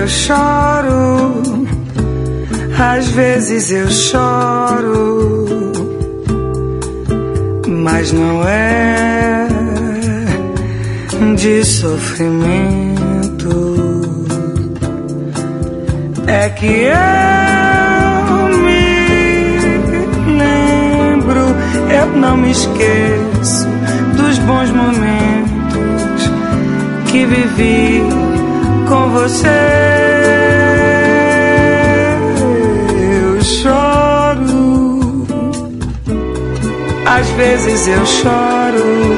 eu choro, às vezes eu choro, mas não é de sofrimento. É que eu me lembro, eu não me esqueço dos bons momentos que vivi com você. Eu choro, às vezes eu choro,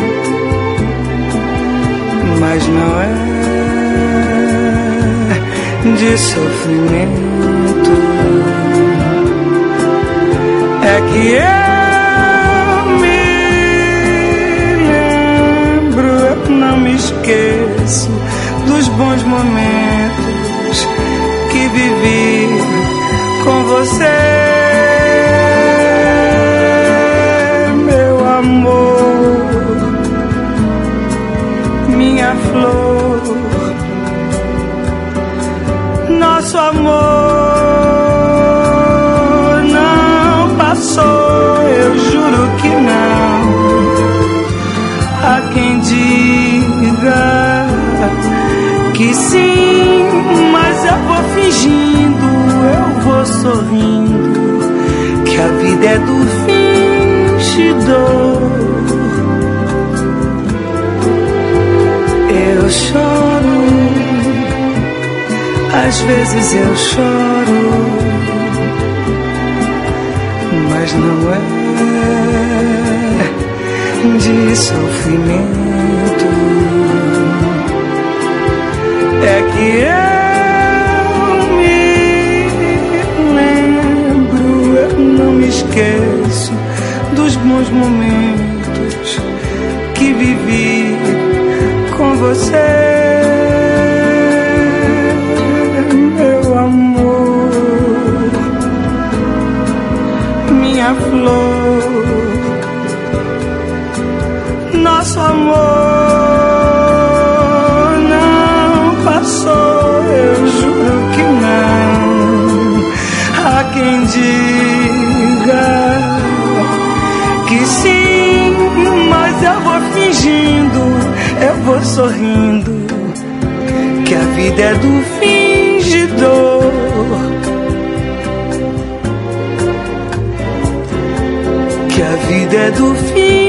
mas não é de sofrimento. É que eu me lembro, eu não me esqueço dos bons momentos que vivi com você, meu amor, minha flor. Nosso amor não passou, eu juro que não. Há quem diga que sim, mas eu vou fingindo, eu vou sorrindo, que a vida é do fingidor. Eu choro, às vezes eu choro, mas não é de sofrimento. É que eu me lembro, eu não me esqueço dos bons momentos que vivi com você. Minha flor, nosso amor não passou, eu juro que não. Há quem diga que sim, mas eu vou fingindo, eu vou sorrindo, que a vida é do fingidor. Que a vida é do fim.